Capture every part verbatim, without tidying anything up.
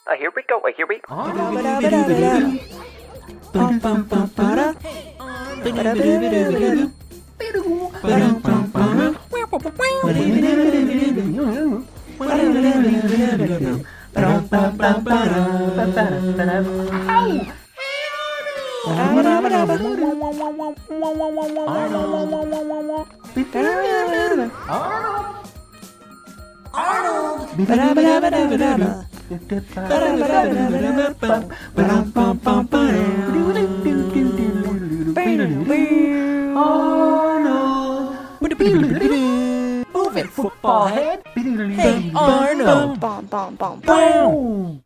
Uh, here we go. Uh, here we go. Move it, football head. Hey, Arnold. Bom, bom, bom, bom.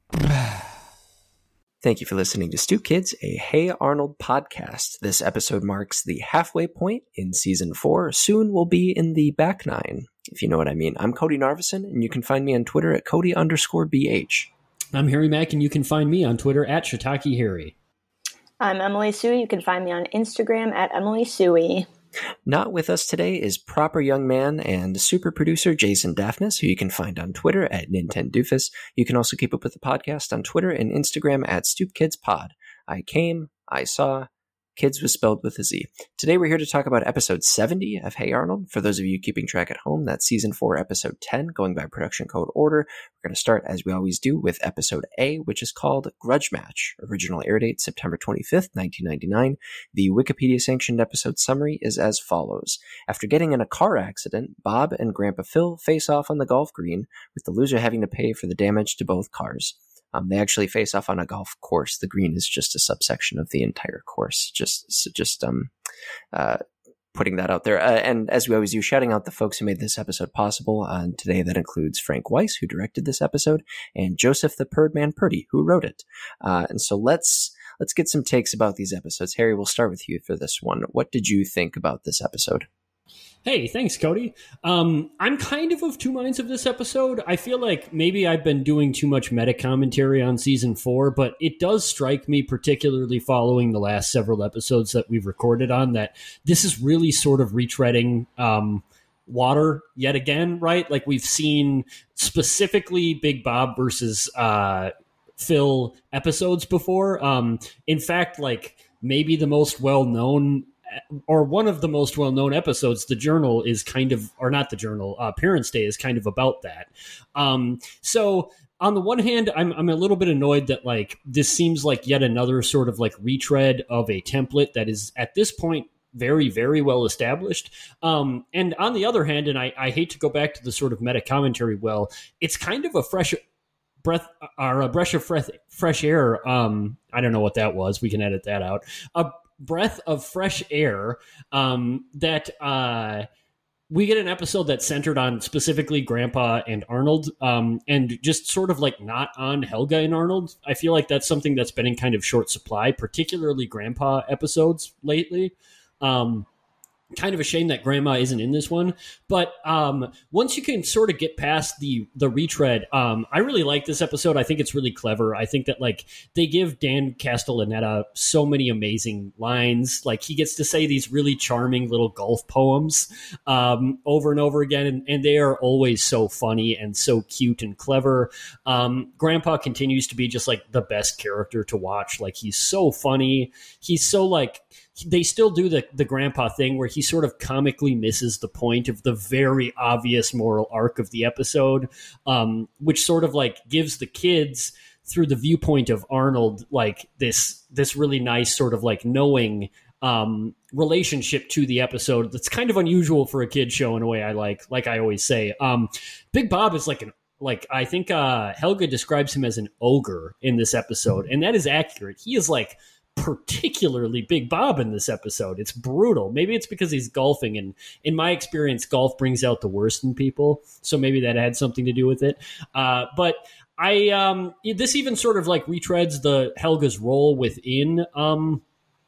Thank you for listening to Stoop Kids, a Hey Arnold podcast. This episode marks the halfway point in season four. Soon we'll be in the back nine, if you know what I mean. I'm Cody Narvison, and you can find me on Twitter at Cody underscore BH. I'm Harry Mack, and you can find me on Twitter at Shiitake Harry. I'm Emily Sui. You can find me on Instagram at Emily Sui. Not with us today is proper young man and super producer Jason Daphnis, who you can find on Twitter at Nintendoofus. You can also keep up with the podcast on Twitter and Instagram at StoopKidsPod. I came, I saw, kids was spelled with a Z. Today we're here to talk about episode seventy of Hey Arnold. For those of you keeping track at home, that's season four, episode ten, going by production code order. We're going to start, as we always do, with episode A, which is called Grudge Match. Original air date September twenty-fifth, nineteen ninety-nine. The Wikipedia-sanctioned episode summary is as follows. After getting in a car accident, Bob and Grandpa Phil face off on the golf green, with the loser having to pay for the damage to both cars. Um, they actually face off on a golf course. The green is just a subsection of the entire course. Just, so just um, uh, putting that out there. Uh, and as we always do, shouting out the folks who made this episode possible. Uh, and today that includes Frank Weiss, who directed this episode, and Joseph the Perdman Purdy, who wrote it. Uh, and so let's let's get some takes about these episodes. Harry, we'll start with you for this one. What did you think about this episode? Hey, thanks, Cody. Um, I'm kind of of two minds of this episode. I feel like maybe I've been doing too much meta commentary on season four, but it does strike me, particularly following the last several episodes that we've recorded on, that this is really sort of retreading um, water yet again, right? Like we've seen specifically Big Bob versus uh, Phil episodes before. Um, in fact, like maybe the most well-known or one of the most well-known episodes, The Journal is kind of, or not The Journal, uh, Parents' Day is kind of about that. Um, so on the one hand, I'm I'm a little bit annoyed that like this seems like yet another sort of like retread of a template that is at this point very, very well established. Um, and on the other hand, and I, I hate to go back to the sort of meta commentary, well, it's kind of a fresh breath or a breath of fresh, fresh air. Um, I don't know what that was. We can edit that out. A breath of fresh air um, that uh, we get an episode that's centered on specifically Grandpa and Arnold um, and just sort of like not on Helga and Arnold. I feel like that's something that's been in kind of short supply, particularly Grandpa episodes lately. Um, kind of a shame that Grandma isn't in this one, but um, once you can sort of get past the the retread, um, I really like this episode. I think it's really clever. I think that like they give Dan Castellaneta so many amazing lines. Like he gets to say these really charming little golf poems um, over and over again, and, and they are always so funny and so cute and clever. Um, Grandpa continues to be just like the best character to watch. Like he's so funny. He's so like, they still do the, the grandpa thing where he sort of comically misses the point of the very obvious moral arc of the episode, um, which sort of like gives the kids through the viewpoint of Arnold, like this, this really nice sort of like knowing um, relationship to the episode. That's kind of unusual for a kid show in a way I like, like I always say. Um, Big Bob is like an, like, I think uh, Helga describes him as an ogre in this episode, and that is accurate. He is like particularly Big Bob in this episode. It's brutal. Maybe it's because he's golfing, and in my experience, golf brings out the worst in people, so maybe that had something to do with it. Uh, but I um, this even sort of like retreads the Helga's role within um,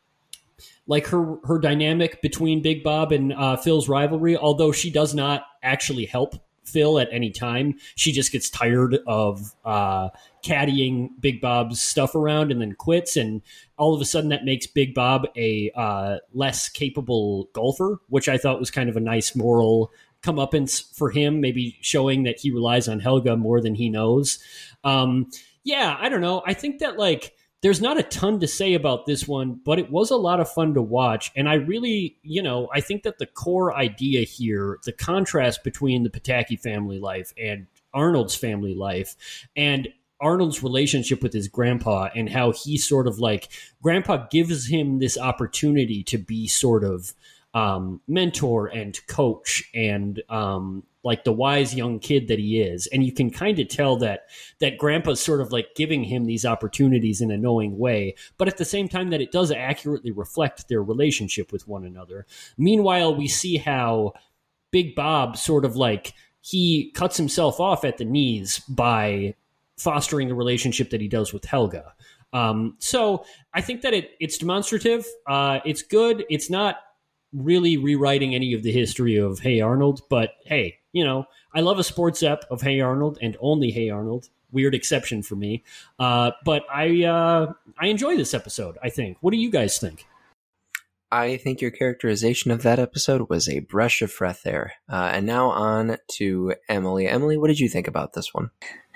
like her her dynamic between Big Bob and uh, Phil's rivalry, although she does not actually help Phil at any time. She just gets tired of uh, caddying Big Bob's stuff around and then quits, and all of a sudden that makes Big Bob a uh, less capable golfer, which I thought was kind of a nice moral comeuppance for him, maybe showing that he relies on Helga more than he knows. Um, Yeah, I don't know. I think that like there's not a ton to say about this one, but it was a lot of fun to watch. And I really, you know, I think that the core idea here, the contrast between the Pataki family life and Arnold's family life, and Arnold's relationship with his grandpa, and how he sort of like, grandpa gives him this opportunity to be sort of um, mentor and coach and um, like the wise young kid that he is. And you can kind of tell that that grandpa's sort of like giving him these opportunities in a knowing way, but at the same time that it does accurately reflect their relationship with one another. Meanwhile, we see how Big Bob sort of like, he cuts himself off at the knees by fostering the relationship that he does with Helga. Um, so I think that it it's demonstrative. Uh, it's good. It's not really rewriting any of the history of Hey Arnold, but hey, you know, I love a sports ep of Hey Arnold and only Hey Arnold. Weird exception for me. Uh, but I uh, I enjoy this episode, I think. What do you guys think? I think your characterization of that episode was a brush of fresh air. Uh, and now on to Emily. Emily, what did you think about this one?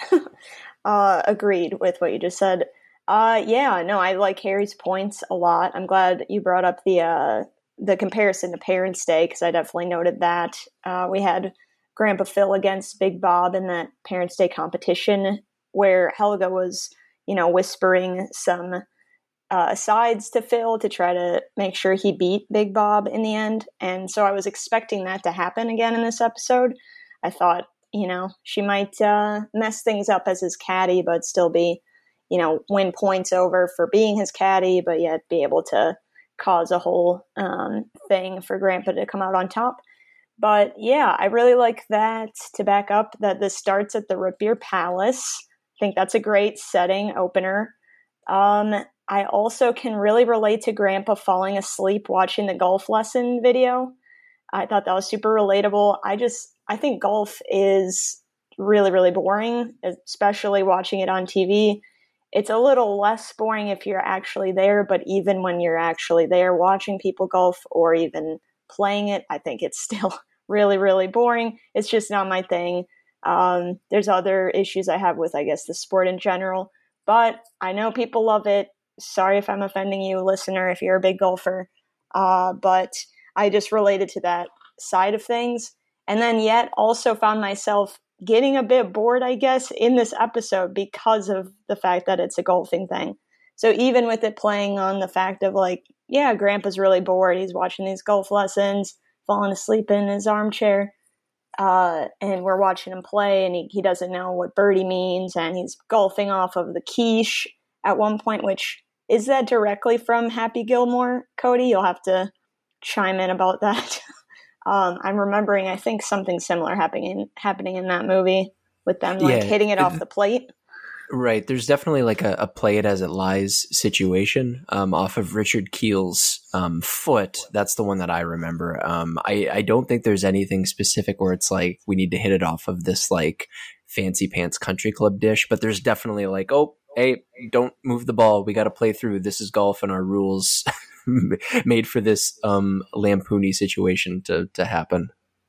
uh, agreed with what you just said. Uh, yeah, no, I like Harry's points a lot. I'm glad you brought up the uh, the comparison to Parents' Day, because I definitely noted that. Uh, we had Grandpa Phil against Big Bob in that Parents' Day competition where Helga was, you know, whispering some uh, asides to Phil to try to make sure he beat Big Bob in the end. And so I was expecting that to happen again in this episode. I thought, you know, she might uh, mess things up as his caddy, but still be, you know, win points over for being his caddy, but yet be able to cause a whole um, thing for Grandpa to come out on top. But yeah, I really like that, to back up, that this starts at the Root Beer Palace. I think that's a great setting opener. Um, I also can really relate to Grandpa falling asleep watching the golf lesson video. I thought that was super relatable. I just, I think golf is really, really boring, especially watching it on T V. It's a little less boring if you're actually there, but even when you're actually there watching people golf or even playing it, I think it's still really, really boring. It's just not my thing. Um, there's other issues I have with, I guess, the sport in general, but I know people love it. Sorry if I'm offending you, listener, if you're a big golfer. Uh, but I just related to that side of things. And then yet also found myself getting a bit bored, I guess, in this episode because of the fact that it's a golfing thing. So even with it playing on the fact of like, yeah, Grandpa's really bored. He's watching these golf lessons, falling asleep in his armchair. Uh, and we're watching him play, and he, he doesn't know what birdie means. And he's golfing off of the quiche at one point, which is that directly from Happy Gilmore, Cody? You'll have to chime in about that. Um, I'm remembering, I think, something similar happening in, happening in that movie with them like Yeah. hitting it off the plate. Right. There's definitely like a, a play it as it lies situation um, off of Richard Keel's um, foot. That's the one that I remember. Um, I, I don't think there's anything specific where it's like we need to hit it off of this like fancy pants country club dish, but there's definitely like, oh, hey, don't move the ball. We got to play through. This is golf and our rules made for this um, lampoony situation to, to happen.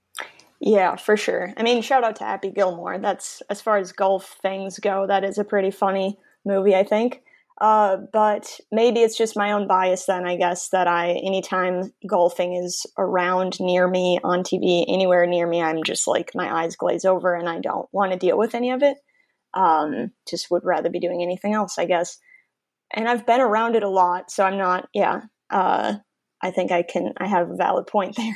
Yeah, for sure. I mean, shout out to Happy Gilmore. That's, as far as golf things go, that is a pretty funny movie, I think. Uh, but maybe it's just my own bias then, I guess, that I, anytime golfing is around near me on T V, anywhere near me, I'm just like, my eyes glaze over and I don't want to deal with any of it. Um, just would rather be doing anything else, I guess. And I've been around it a lot, so I'm not, yeah, uh, I think I can, I have a valid point there.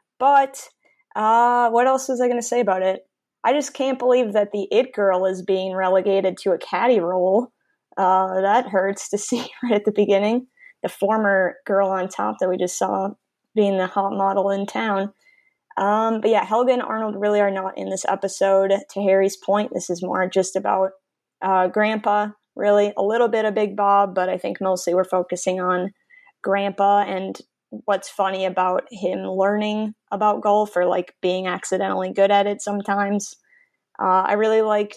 But uh, what else was I going to say about it? I just can't believe that the It Girl is being relegated to a caddy role. Uh, that hurts to see right at the beginning. The former girl on top that we just saw being the hot model in town. Um, but yeah, Helga and Arnold really are not in this episode. To Harry's point, this is more just about uh, Grandpa, really. A little bit of Big Bob, but I think mostly we're focusing on Grandpa and what's funny about him learning about golf or like being accidentally good at it sometimes. Uh, I really liked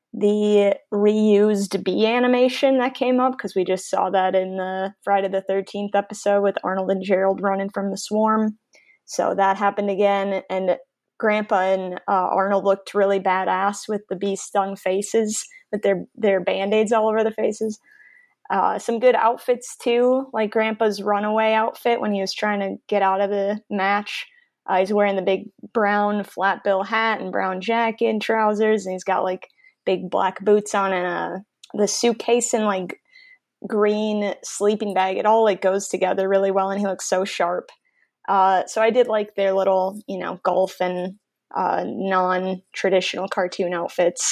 the reused bee animation that came up because we just saw that in the Friday the thirteenth episode with Arnold and Gerald running from the swarm. So that happened again, and Grandpa and uh, Arnold looked really badass with the bee stung faces with their, their Band-Aids all over their faces. Uh, some good outfits too, like Grandpa's runaway outfit when he was trying to get out of the match. Uh, he's wearing the big brown flat bill hat and brown jacket and trousers, and he's got like big black boots on and a the suitcase and like green sleeping bag. It all like goes together really well, and he looks so sharp. Uh, so I did like their little, you know, golf and uh, non-traditional cartoon outfits.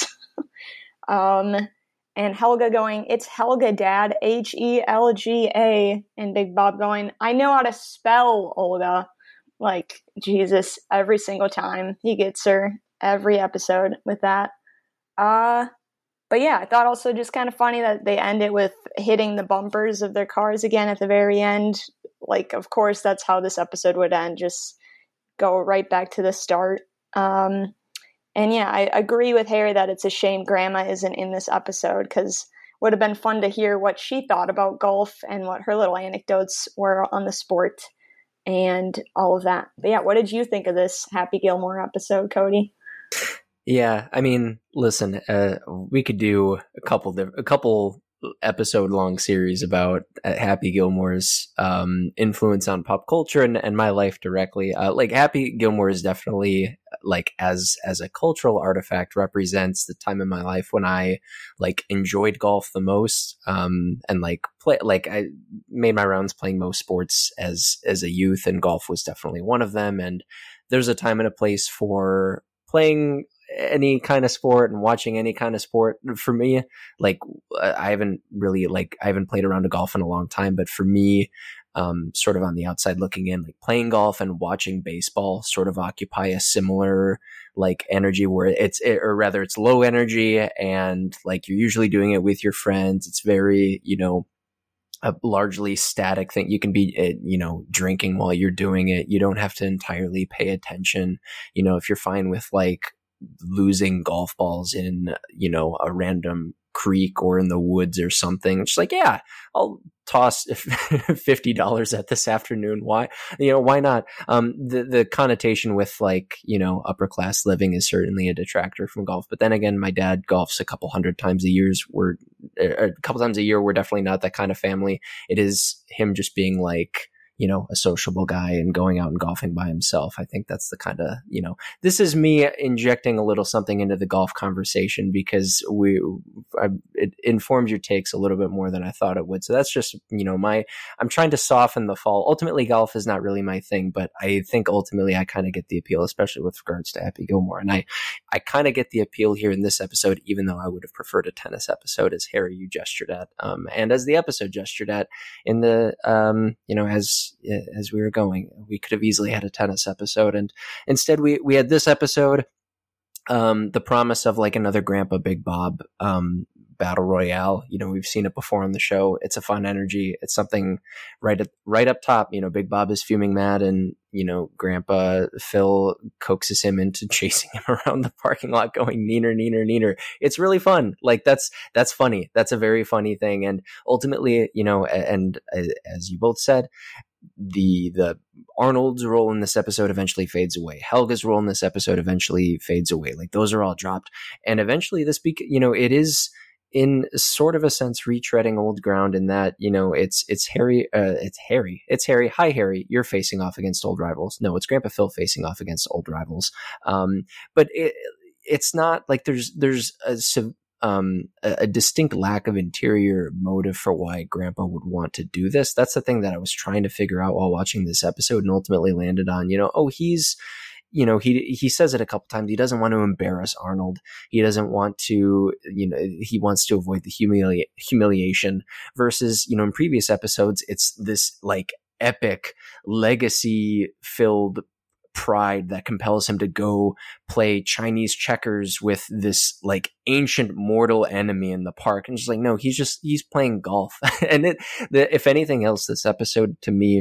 um, and Helga going, "It's Helga, Dad, H E L G A," and Big Bob going, "I know how to spell Olga." Like, Jesus, every single time he gets her, every episode with that. Uh, but yeah, I thought also just kind of funny that they end it with hitting the bumpers of their cars again at the very end. Like, of course, that's how this episode would end. Just go right back to the start. Um, and yeah, I agree with Harry that it's a shame Grandma isn't in this episode, because it would have been fun to hear what she thought about golf and what her little anecdotes were on the sport and all of that. But yeah, what did you think of this Happy Gilmore episode, Cody? Yeah, I mean, listen, uh, we could do a couple diff- a couple episode long series about uh, Happy Gilmore's um, influence on pop culture and, and my life directly. Uh, like Happy Gilmore is definitely like as as a cultural artifact represents the time in my life when I like enjoyed golf the most, um, and like play like I made my rounds playing most sports as as a youth, and golf was definitely one of them. And there's a time and a place for playing any kind of sport and watching any kind of sport. For me, like I haven't really like I haven't played around to golf in a long time, but for me, um, sort of on the outside looking in, like playing golf and watching baseball sort of occupy a similar like energy where it's it, or rather it's low energy, and like you're usually doing it with your friends. It's very, you know, a largely static thing. You can be, you know, drinking while you're doing it. You don't have to entirely pay attention. You know, if you're fine with like losing golf balls in, you know, a random creek or in the woods or something, it's like, yeah, I'll toss fifty dollars at this afternoon. Why, you know, why not? Um, the, the connotation with like, you know, upper class living is certainly a detractor from golf. But then again, my dad golfs a couple hundred times a year. We're a couple times a year. We're definitely not that kind of family. It is him just being like, you know, a sociable guy and going out and golfing by himself. I think that's the kind of, you know, this is me injecting a little something into the golf conversation because we, I, it informs your takes a little bit more than I thought it would. So that's just, you know, my, I'm trying to soften the fall. Ultimately, golf is not really my thing, but I think ultimately I kind of get the appeal, especially with regards to Happy Gilmore. And I, I kind of get the appeal here in this episode, even though I would have preferred a tennis episode, as Harry, you gestured at, um, and as the episode gestured at in the, um, you know, as, as we were going, we could have easily had a tennis episode, and instead we we had this episode, um the promise of like another Grandpa Big Bob um battle royale. You know, we've seen it before on the show. It's a fun energy. It's something right at, right up top. You know, Big Bob is fuming mad, and you know, Grandpa Phil coaxes him into chasing him around the parking lot going neener, neener, neener. It's really fun. Like that's, that's funny. That's a very funny thing. And ultimately, you know, and, and as you both said, the the Arnold's role in this episode eventually fades away. Helga's role in this episode eventually fades away. Like those are all dropped, and eventually this, bec- you know, it is in sort of a sense retreading old ground in that, you know, it's it's Harry, uh, it's Harry, it's Harry. Hi Harry, you're facing off against old rivals. No, it's Grandpa Phil facing off against old rivals. Um, but it, it's not like there's there's a um, a, a distinct lack of interior motive for why Grandpa would want to do this. That's the thing that I was trying to figure out while watching this episode, and ultimately landed on, you know, oh, he's, you know, he, he says it a couple times. He doesn't want to embarrass Arnold. He doesn't want to, you know, he wants to avoid the humili- humiliation versus, you know, in previous episodes, it's this like epic legacy filled pride that compels him to go play Chinese checkers with this like ancient mortal enemy in the park. And just like, no, he's just, he's playing golf. And it, the, if anything else, this episode to me,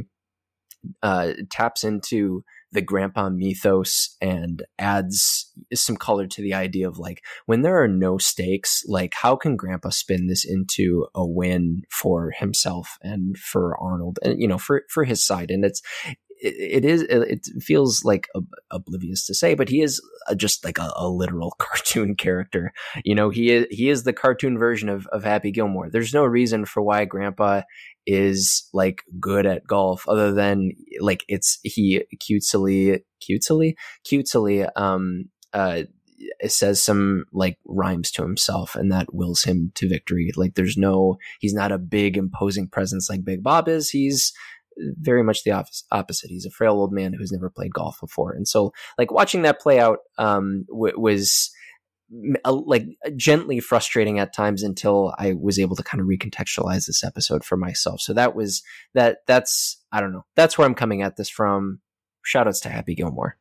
uh, taps into the Grandpa mythos and adds some color to the idea of like, when there are no stakes, like how can Grandpa spin this into a win for himself and for Arnold and, you know, for, for his side. And it's, it, it is, it feels like ob- oblivious to say, but he is just like a, a literal cartoon character. You know, he is, he is the cartoon version of, of Happy Gilmore. There's no reason for why Grandpa is like good at golf other than like it's, he cutesily, cutesily, cutesily, um, uh, says some like rhymes to himself and that wills him to victory. Like there's no, he's not a big imposing presence like Big Bob is. He's very much the opposite. He's a frail old man who's never played golf before. And so like watching that play out um, w- was uh, like gently frustrating at times until I was able to kind of recontextualize this episode for myself. So that was that, that's, I don't know. That's where I'm coming at this from. Shout outs to Happy Gilmore.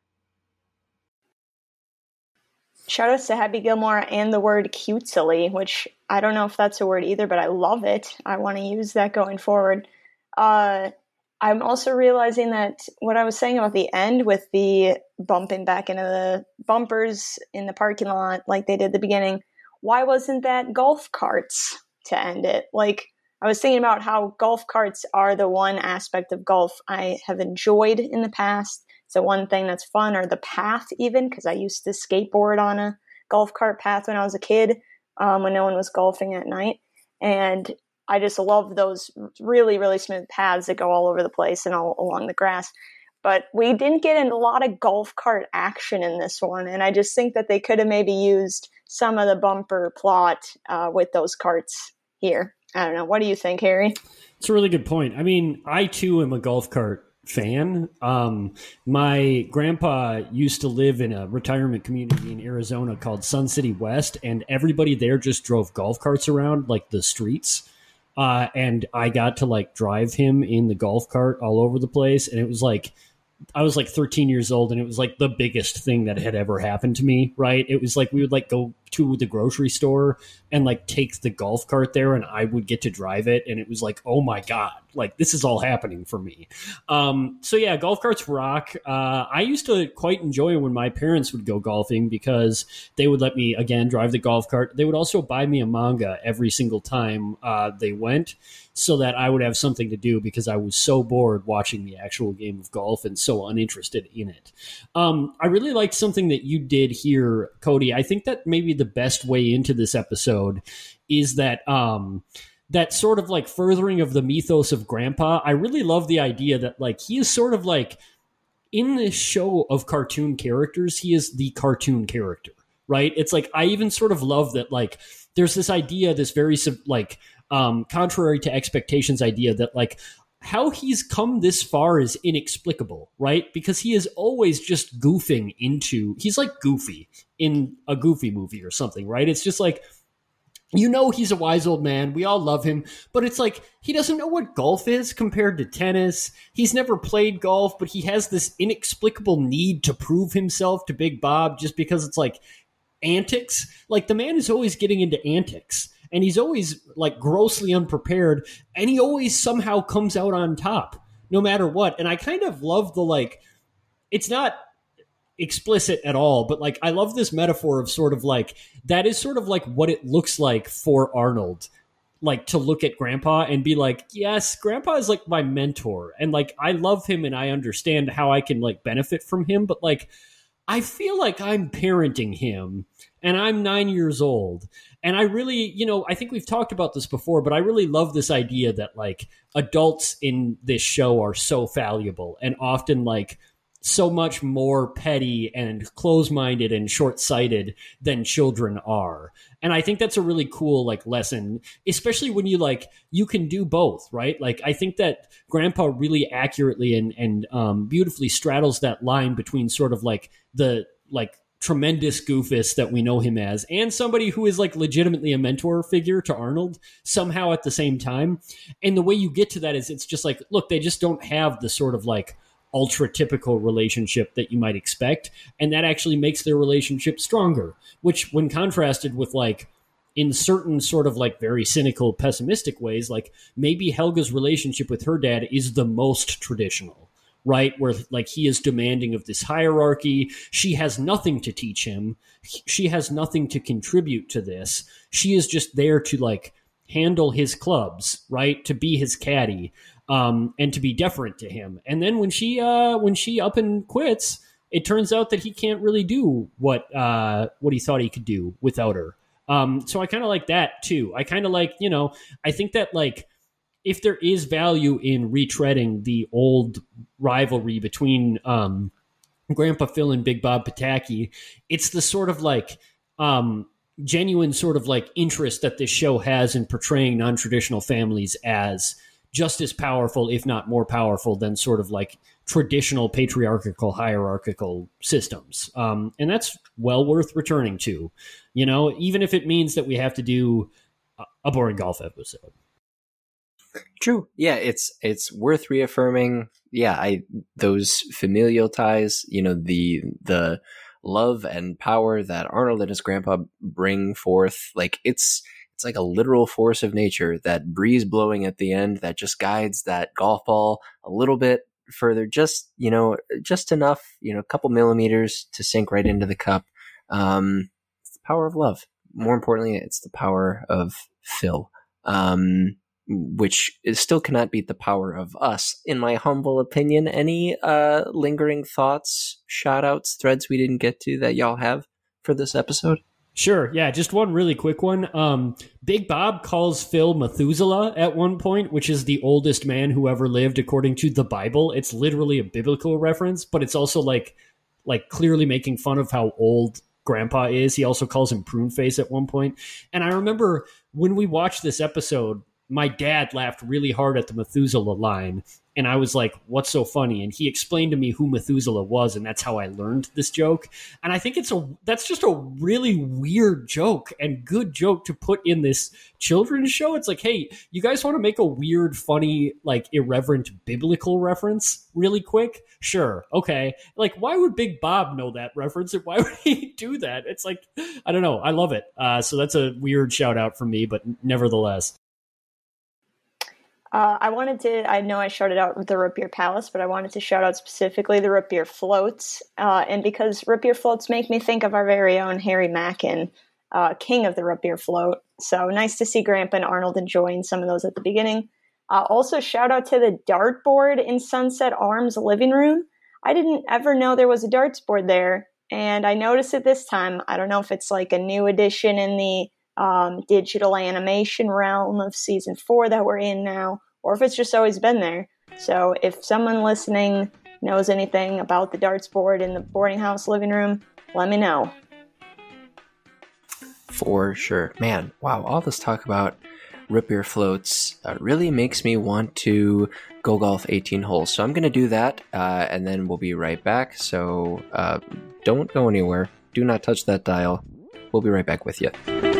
Shout outs to Happy Gilmore and the word cutesily, which I don't know if that's a word either, but I love it. I want to use that going forward. Uh, I'm also realizing that what I was saying about the end with the bumping back into the bumpers in the parking lot like they did at the beginning, why wasn't that golf carts to end it? Like, I was thinking about how golf carts are the one aspect of golf I have enjoyed in the past. It's the one thing that's fun, or the path even, because I used to skateboard on a golf cart path when I was a kid, um, when no one was golfing at night. And I just love those really, really smooth paths that go all over the place and all along the grass. But we didn't get in a lot of golf cart action in this one. And I just think that they could have maybe used some of the bumper plot uh, with those carts here. I don't know. What do you think, Harry? It's a really good point. I mean, I too am a golf cart fan. Um, my grandpa used to live in a retirement community in Arizona called Sun City West, and everybody there just drove golf carts around like the streets. Uh, and I got to like drive him in the golf cart all over the place. And it was like, I was like thirteen years old, and it was like the biggest thing that had ever happened to me. Right. It was like, we would like go to the grocery store and like take the golf cart there, and I would get to drive it. And it was like, oh my God, like this is all happening for me. Um, so yeah, golf carts rock. Uh, I used to quite enjoy when my parents would go golfing because they would let me, again, drive the golf cart. They would also buy me a manga every single time uh, they went, so that I would have something to do because I was so bored watching the actual game of golf and so uninterested in it. Um, I really liked something that you did here, Cody. I think that maybe the best way into this episode is that um, that sort of like furthering of the mythos of Grandpa. I really love the idea that like he is sort of like in this show of cartoon characters, he is the cartoon character, right? It's like I even sort of love that like there's this idea, this very like um, contrary to expectations idea that like how he's come this far is inexplicable, right? Because he is always just goofing into, he's like Goofy in a Goofy movie or something, right? It's just like, you know, he's a wise old man. We all love him, but it's like, he doesn't know what golf is compared to tennis. He's never played golf, but he has this inexplicable need to prove himself to Big Bob just because it's like antics. Like the man is always getting into antics. And he's always like grossly unprepared, and he always somehow comes out on top, no matter what. And I kind of love the like, it's not explicit at all, but like I love this metaphor of sort of like that is sort of like what it looks like for Arnold, like to look at Grandpa and be like, yes, Grandpa is like my mentor, and like I love him and I understand how I can like benefit from him, but like I feel like I'm parenting him, and I'm nine years old. And I really, you know, I think we've talked about this before, but I really love this idea that like adults in this show are so valuable and often like so much more petty and close-minded and short-sighted than children are. And I think that's a really cool like lesson, especially when you like, you can do both, right? Like I think that Grandpa really accurately and, and um, beautifully straddles that line between sort of like the like tremendous goofus that we know him as and somebody who is like legitimately a mentor figure to Arnold somehow at the same time. And the way you get to that is it's just like, look, they just don't have the sort of like ultra typical relationship that you might expect. And that actually makes their relationship stronger, which when contrasted with like in certain sort of like very cynical, pessimistic ways, like maybe Helga's relationship with her dad is the most traditional, right? Where like he is demanding of this hierarchy. She has nothing to teach him. She has nothing to contribute to this. She is just there to like handle his clubs, right? To be his caddy. um, and to be deferent to him. And then when she uh, when she up and quits, it turns out that he can't really do what uh, what he thought he could do without her. Um, so I kind of like that too. I kind of like, you know, I think that like if there is value in retreading the old rivalry between um, Grandpa Phil and Big Bob Pataki, it's the sort of like um, genuine sort of like interest that this show has in portraying non-traditional families as just as powerful, if not more powerful, than sort of like traditional patriarchal hierarchical systems. Um, and that's well worth returning to, you know, even if it means that we have to do a boring golf episode. True. Yeah, it's it's worth reaffirming. Yeah, I those familial ties, you know, the the love and power that Arnold and his grandpa bring forth, like it's it's like a literal force of nature, that breeze blowing at the end that just guides that golf ball a little bit further, just, you know, just enough, you know, a couple millimeters to sink right into the cup. Um, it's the power of love. More importantly, it's the power of Phil. Um, which is still cannot beat the power of us, in my humble opinion. Any uh, lingering thoughts, shout-outs, threads we didn't get to that y'all have for this episode? Sure, yeah, just one really quick one. Um, Big Bob calls Phil Methuselah at one point, which is the oldest man who ever lived according to the Bible. It's literally a biblical reference, but it's also like, like clearly making fun of how old Grandpa is. He also calls him Prune Face at one point. And I remember when we watched this episode, my dad laughed really hard at the Methuselah line, and I was like, what's so funny? And he explained to me who Methuselah was, and that's how I learned this joke. And I think it's a that's just a really weird joke and good joke to put in this children's show. It's like, hey, you guys want to make a weird, funny, like irreverent biblical reference really quick? Sure. Okay. Like, why would Big Bob know that reference, and why would he do that? It's like, I don't know. I love it. Uh, so that's a weird shout out for me, but nevertheless. Uh, I wanted to, I know I shouted out the Root Beer Palace, but I wanted to shout out specifically the Root Beer Floats. Uh, and because Root Beer Floats make me think of our very own Harry Mackin, uh, king of the Root Beer Float. So nice to see Grandpa and Arnold enjoying some of those at the beginning. Uh, also, shout out to the dartboard in Sunset Arms living room. I didn't ever know there was a darts board there, and I noticed it this time. I don't know if it's like a new addition in the um, digital animation realm of season four that we're in now, or if it's just always been there. So if someone listening knows anything about the darts board in the boarding house living room, let me know. For sure. Man, wow, all this talk about Root Beer Floats uh, really makes me want to go golf eighteen holes. So I'm going to do that, uh, and then we'll be right back. So uh, don't go anywhere. Do not touch that dial. We'll be right back with you.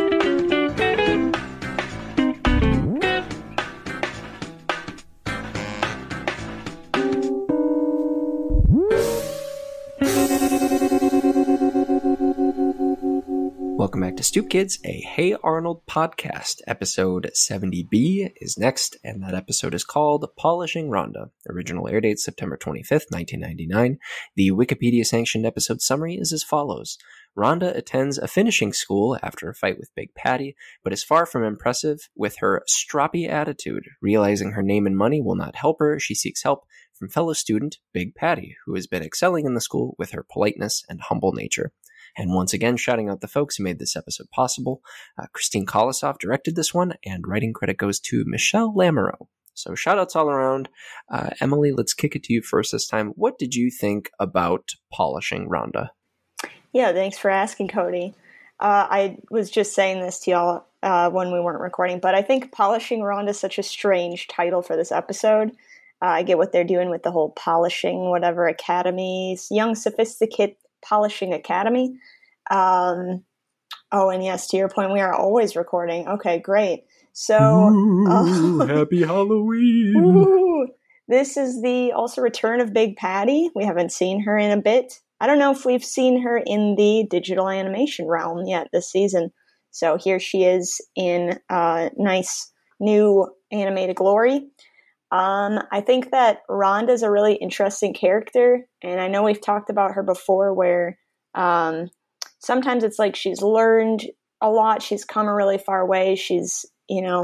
Welcome back to Stoop Kids, a Hey Arnold podcast. Episode seventy B is next, and that episode is called Polishing Rhonda. Original air date September twenty-fifth, nineteen ninety-nine. The Wikipedia-sanctioned episode summary is as follows. Rhonda attends a finishing school after a fight with Big Patty, but is far from impressive with her stroppy attitude. Realizing her name and money will not help her, she seeks help from fellow student Big Patty, who has been excelling in the school with her politeness and humble nature. And once again, shouting out the folks who made this episode possible. Uh, Christine Kolosoff directed this one, and writing credit goes to Michelle Lamoureux. So shout outs all around. Uh, Emily, let's kick it to you first this time. What did you think about Polishing Rhonda? Yeah, thanks for asking, Cody. Uh, I was just saying this to y'all uh, when we weren't recording, but I think Polishing Rhonda is such a strange title for this episode. Uh, I get what they're doing with the whole polishing, whatever, academies, young, sophisticated polishing academy. Um, oh, and yes, to your point, we are always recording. Okay, great. So, Ooh, uh, happy Halloween. Ooh, this is the also return of Big Patty. We haven't seen her in a bit. I don't know if we've seen her in the digital animation realm yet this season. So here she is in uh, nice new animated glory. Um, I think that Rhonda's a really interesting character, and I know we've talked about her before where um, sometimes it's like she's learned a lot, she's come a really far way, she's, you know,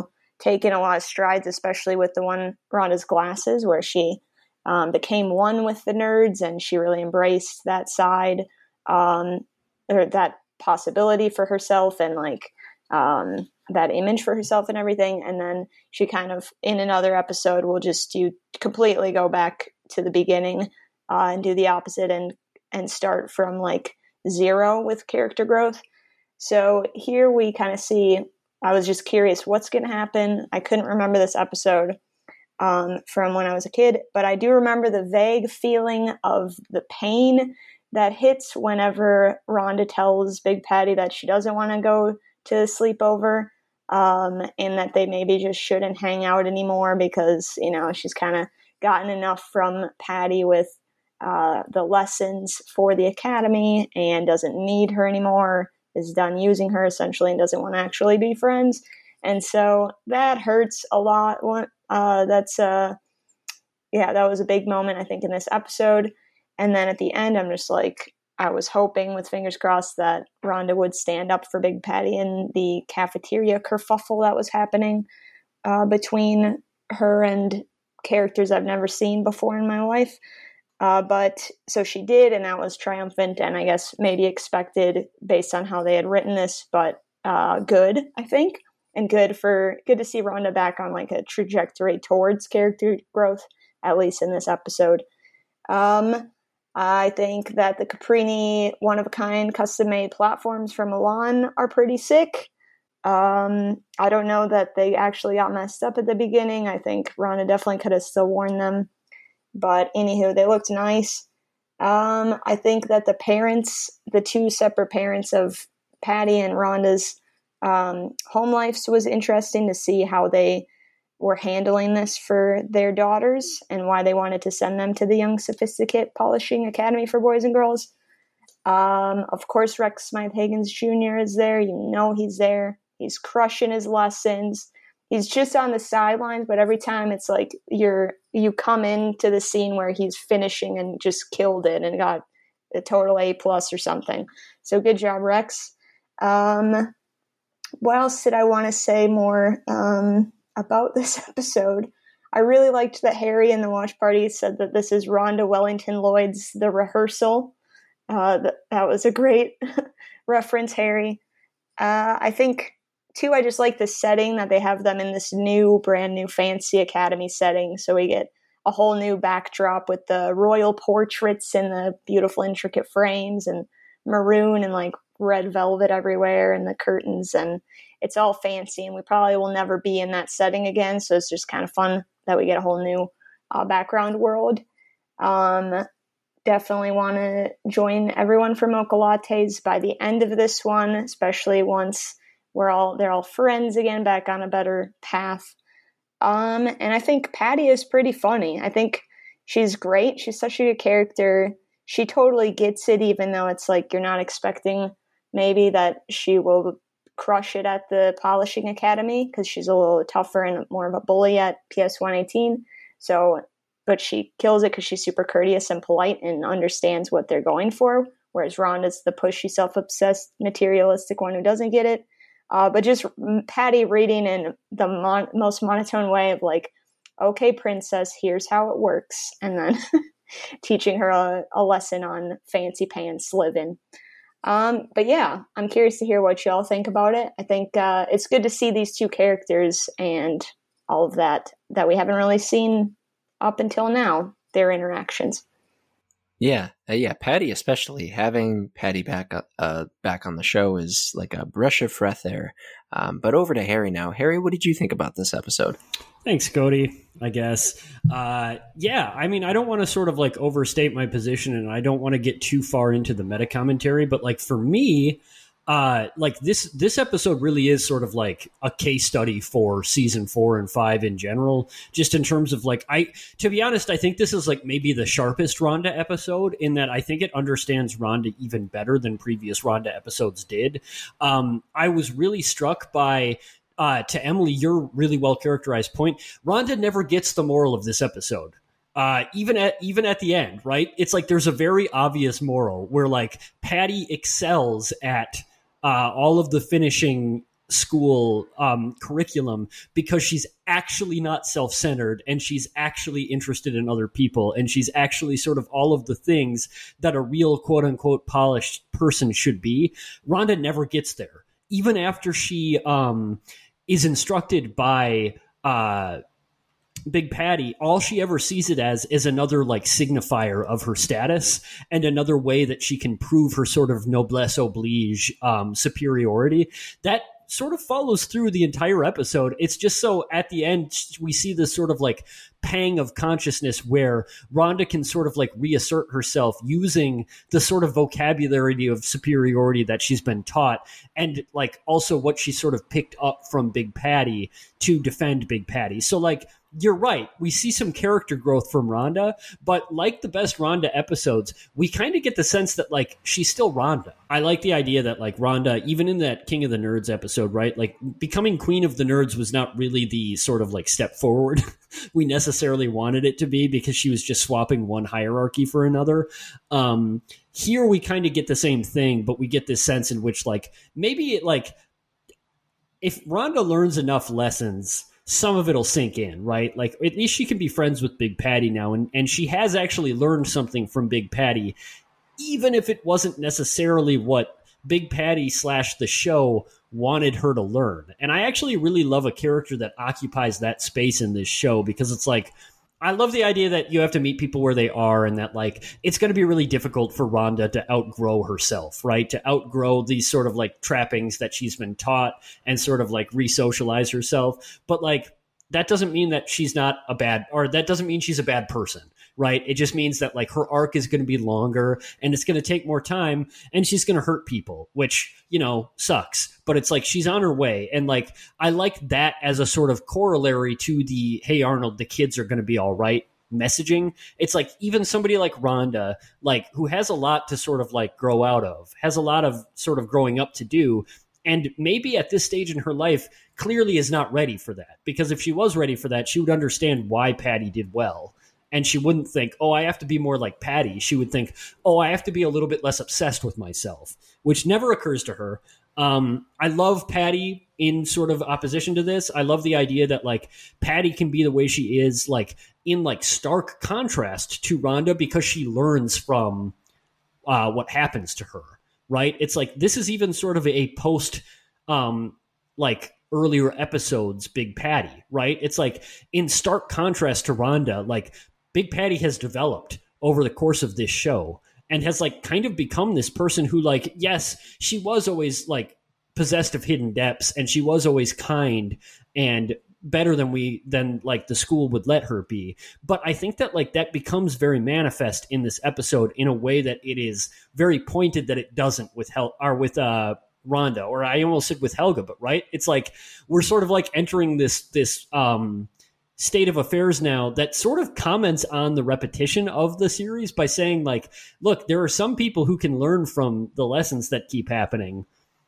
taken a lot of strides, especially with the one Rhonda's glasses, where she um, became one with the nerds and she really embraced that side, um, or that possibility for herself and like um, that image for herself and everything. And then she kind of, in another episode, will just do completely go back to the beginning uh, and do the opposite and and start from like zero with character growth. So here we kind of see, I was just curious what's going to happen. I couldn't remember this episode um, from when I was a kid, but I do remember the vague feeling of the pain that hits whenever Rhonda tells Big Patty that she doesn't want to go to the sleepover, um, and that they maybe just shouldn't hang out anymore because, you know, she's kind of gotten enough from Patty with uh, the lessons for the academy and doesn't need her anymore, is done using her essentially and doesn't want to actually be friends. And so that hurts a lot. Uh, that's, uh, yeah, that was a big moment, I think, in this episode. And then at the end, I'm just like, I was hoping with fingers crossed that Rhonda would stand up for Big Patty in the cafeteria kerfuffle that was happening uh, between her and characters I've never seen before in my life. Uh, but so she did, and that was triumphant and I guess maybe expected based on how they had written this, but uh, good, I think. And good for good to see Rhonda back on like a trajectory towards character growth, at least in this episode. Um, I think that the Caprini one-of-a-kind custom-made platforms from Milan are pretty sick. Um, I don't know that they actually got messed up at the beginning. I think Rhonda definitely could have still worn them. But anywho, they looked nice. Um, I think that the parents, the two separate parents of Patty and Rhonda's um, home lives was interesting to see how they were handling this for their daughters and why they wanted to send them to the Young Sophisticate Polishing Academy for Boys and Girls. Um, of course, Rex Smythe-Higgins Junior is there. You know he's there. He's crushing his lessons. He's just on the sidelines, but every time it's like you're you come into the scene where he's finishing and just killed it and got a total A plus or something. So good job, Rex. Um, what else did I want to say more um, about this episode? I really liked that Harry in the watch party said that this is Rhonda Wellington Lloyd's The Rehearsal. Uh, that, that was a great reference, Harry. Uh, I think, too, I just like the setting that they have them in this new, brand new, fancy academy setting. So we get a whole new backdrop with the royal portraits and the beautiful, intricate frames and maroon and like red velvet everywhere and the curtains. And it's all fancy. And we probably will never be in that setting again. So it's just kind of fun that we get a whole new uh, background world. Um, definitely want to join everyone for Mocha Lattes by the end of this one, especially once we're all they're all friends again, back on a better path. Um, and I think Patty is pretty funny. I think she's great. She's such a good character. She totally gets it, even though it's like you're not expecting maybe that she will crush it at the Polishing Academy because she's a little tougher and more of a bully at P S one eighteen. So, but she kills it because she's super courteous and polite and understands what they're going for, whereas Rhonda's the pushy, self-obsessed, materialistic one who doesn't get it. Uh, but just Patty reading in the mon- most monotone way of like, okay, princess, here's how it works. And then teaching her a, a lesson on fancy pants living. Um, but yeah, I'm curious to hear what y'all think about it. I think uh, it's good to see these two characters and all of that that we haven't really seen up until now, their interactions. Yeah, uh, yeah, Patty especially. Having Patty back uh, back on the show is like a breath of fresh air. Um, but over to Harry now. Harry, what did you think about this episode? Thanks, Cody, I guess. Uh, yeah, I mean, I don't want to sort of like overstate my position and I don't want to get too far into the meta commentary, but like for me, uh, like this, this episode really is sort of like a case study for season four and five in general, just in terms of like, I, to be honest, I think this is like maybe the sharpest Rhonda episode in that I think it understands Rhonda even better than previous Rhonda episodes did. Um, I was really struck by, uh, to Emily, your really well characterized point. Rhonda never gets the moral of this episode. Uh, even at even at the end, right? It's like there's a very obvious moral where like Patty excels at uh, all of the finishing school um, curriculum because she's actually not self-centered and she's actually interested in other people and she's actually sort of all of the things that a real quote unquote polished person should be. Rhonda never gets there. Even after she um, is instructed by uh, Big Patty, all she ever sees it as is another like signifier of her status and another way that she can prove her sort of noblesse oblige um, superiority. That sort of follows through the entire episode. It's just so at the end, we see this sort of like pang of consciousness where Rhonda can sort of like reassert herself using the sort of vocabulary of superiority that she's been taught and like also what she sort of picked up from Big Patty to defend Big Patty. So like, you're right. We see some character growth from Rhonda, but like the best Rhonda episodes, we kind of get the sense that like she's still Rhonda. I like the idea that like Rhonda, even in that King of the Nerds episode, right? Like becoming Queen of the Nerds was not really the sort of like step forward we necessarily wanted it to be because she was just swapping one hierarchy for another. Um, here we kind of get the same thing, but we get this sense in which like maybe it like if Rhonda learns enough lessons, some of it'll sink in, right? Like at least she can be friends with Big Patty now. And, and she has actually learned something from Big Patty, even if it wasn't necessarily what Big Patty slash the show wanted her to learn. And I actually really love a character that occupies that space in this show because it's like, I love the idea that you have to meet people where they are and that like it's going to be really difficult for Rhonda to outgrow herself, right? To outgrow these sort of like trappings that she's been taught and sort of like re-socialize herself. But like that doesn't mean that she's not a bad, or that doesn't mean she's a bad person, right? It just means that like her arc is going to be longer and it's going to take more time and she's going to hurt people, which, you know, sucks. But it's like she's on her way. And like I like that as a sort of corollary to the, hey, Arnold, the kids are going to be all right messaging. It's like even somebody like Rhonda, like who has a lot to sort of like grow out of, has a lot of sort of growing up to do. And maybe at this stage in her life, clearly is not ready for that. Because if she was ready for that, she would understand why Patty did well. And she wouldn't think, oh, I have to be more like Patty. She would think, oh, I have to be a little bit less obsessed with myself, which never occurs to her. Um, I love Patty in sort of opposition to this. I love the idea that like Patty can be the way she is, like in like stark contrast to Rhonda because she learns from uh, what happens to her, right? It's like this is even sort of a post um, like earlier episodes Big Patty, right? It's like in stark contrast to Rhonda, like Big Patty has developed over the course of this show and has like kind of become this person who like, yes, she was always like possessed of hidden depths and she was always kind and better than we, than like the school would let her be. But I think that like that becomes very manifest in this episode in a way that it is very pointed that it doesn't with Hel or with, uh, Rhonda, or I almost said with Helga, but right. It's like, we're sort of like entering this, this, um, state of affairs now that sort of comments on the repetition of the series by saying like, look, there are some people who can learn from the lessons that keep happening.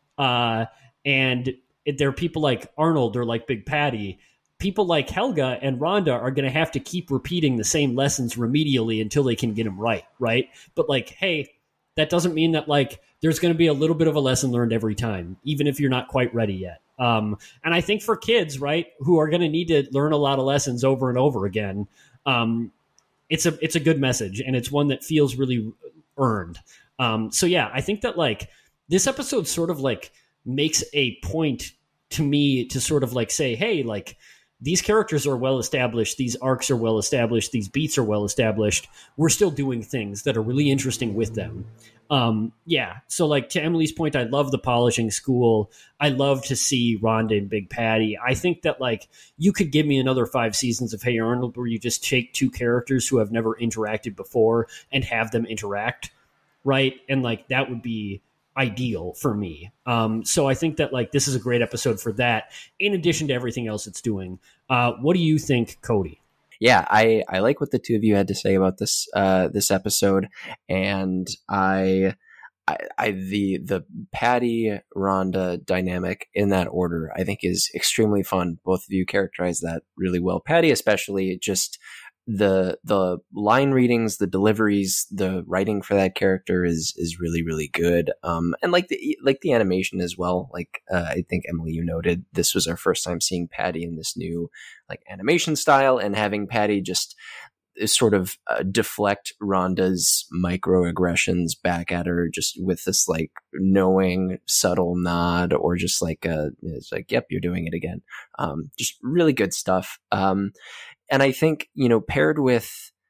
Uh, and it, there are people like Arnold or like Big Patty. People like Helga and Rhonda are going to have to keep repeating the same lessons remedially until they can get them right. Right. But like, hey, that doesn't mean that like there's going to be a little bit of a lesson learned every time, even if you're not quite ready yet. Um, and I think for kids, right, who are going to need to learn a lot of lessons over and over again, um, it's a it's a good message, and it's one that feels really earned. Um, so yeah, I think that like this episode sort of like makes a point to me to sort of like say, hey, like these characters are well established, these arcs are well established, these beats are well established. We're still doing things that are really interesting with them. Um, yeah. So like to Emily's point, I love the polishing school. I love to see Rhonda and Big Patty. I think that like you could give me another five seasons of Hey Arnold where you just take two characters who have never interacted before and have them interact. Right. And like that would be ideal for me. Um, so I think that like this is a great episode for that, in addition to everything else it's doing. Uh, what do you think, Cody? Yeah, I, I like what the two of you had to say about this uh, this episode, and I, I, I the the Patty Rhonda dynamic in that order I think is extremely fun. Both of you characterize that really well. Patty especially just the the line readings, the deliveries, the writing for that character is is really really good. Um, and like the like the animation as well. Like uh, I think Emily, you noted this was our first time seeing Patty in this new like animation style, and having Patty just sort of uh, deflect Rhonda's microaggressions back at her, just with this like knowing subtle nod, or just like a it's like, yep, you're doing it again. Um, just really good stuff. Um, and I think, you know, paired with,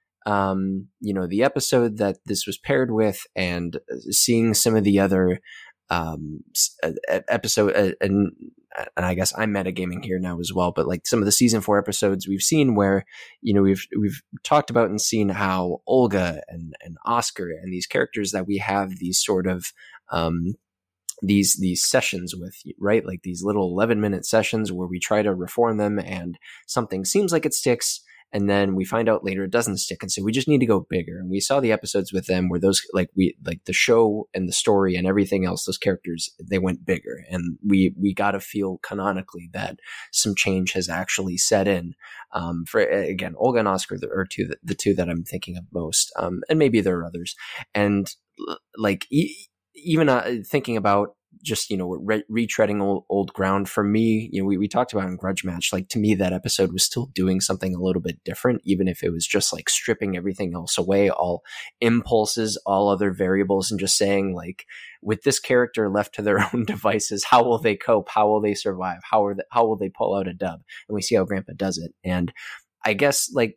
um, you know, the episode that this was paired with, and seeing some of the other um, episode uh, and and I guess I'm metagaming here now as well, but like some of the season four episodes we've seen where, you know, we've, we've talked about and seen how Olga and, and Oscar and these characters that we have these sort of, um, these, these sessions with, right? Like these little eleven minute sessions where we try to reform them and something seems like it sticks. And then we find out later it doesn't stick. And so we just need to go bigger. And we saw the episodes with them where those, like we, like the show and the story and everything else, those characters, they went bigger. And we, we got to feel canonically that some change has actually set in. Um, for, again, Olga and Oscar are two, the, the two that I'm thinking of most. Um, and maybe there are others. And like, e- even uh, thinking about, just, you know, re- retreading old, old ground for me, you know, we, we talked about in Grudge Match, like to me, that episode was still doing something a little bit different, even if it was just like stripping everything else away, all impulses, all other variables, and just saying like, with this character left to their own devices, how will they cope? How will they survive? How are they, how will they pull out a dub? And we see how Grandpa does it. And I guess like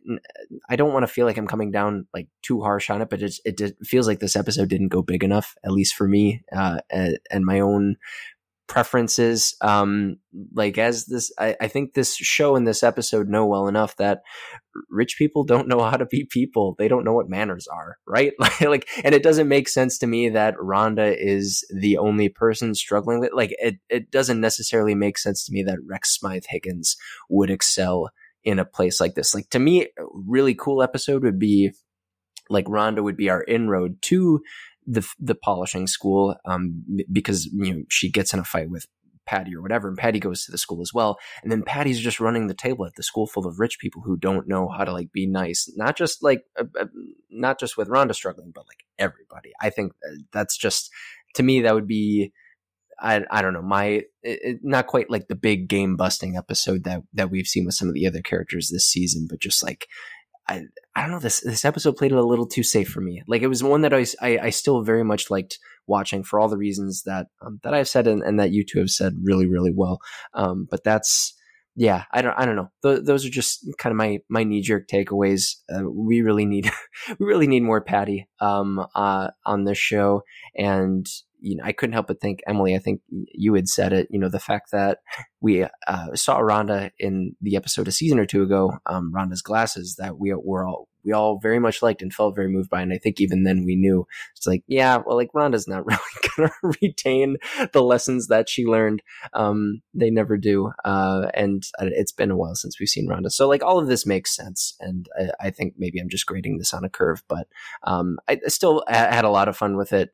I don't want to feel like I'm coming down like too harsh on it, but it it feels like this episode didn't go big enough, at least for me, uh, and, and my own preferences. Um, like as this, I, I think this show and this episode know well enough that rich people don't know how to be people. They don't know what manners are, right? like, and it doesn't make sense to me that Rhonda is the only person struggling with. Like, it it doesn't necessarily make sense to me that Rex Smythe Higgins would excel in a place like this. Like, to me, a really cool episode would be like Rhonda would be our inroad to the the polishing school, um, because, you know, she gets in a fight with Patty or whatever, and Patty goes to the school as well. And then Patty's just running the table at the school full of rich people who don't know how to like be nice. Not just like, uh, uh, not just with Rhonda struggling, but like everybody. I think that's just, to me, that would be, I I don't know, my it, not quite like the big game busting episode that that we've seen with some of the other characters this season, but just like I I don't know, this this episode played it a little too safe for me. Like, it was one that I I, I still very much liked watching for all the reasons that um, that I've said and, and that you two have said really really well. Um, but that's yeah, I don't I don't know. Th- those are just kind of my my knee jerk takeaways. Uh, we really need we really need more Patty um uh on this show. And you know, I couldn't help but think, Emily, I think you had said it, you know, the fact that we uh, saw Rhonda in the episode a season or two ago, um, Rhonda's glasses, that we were all, we all very much liked and felt very moved by. And I think even then we knew it's like, yeah, well, like Rhonda's not really going to retain the lessons that she learned. Um, they never do. Uh, and it's been a while since we've seen Rhonda. So like all of this makes sense. And I, I think maybe I'm just grading this on a curve, but um, I still had a lot of fun with it.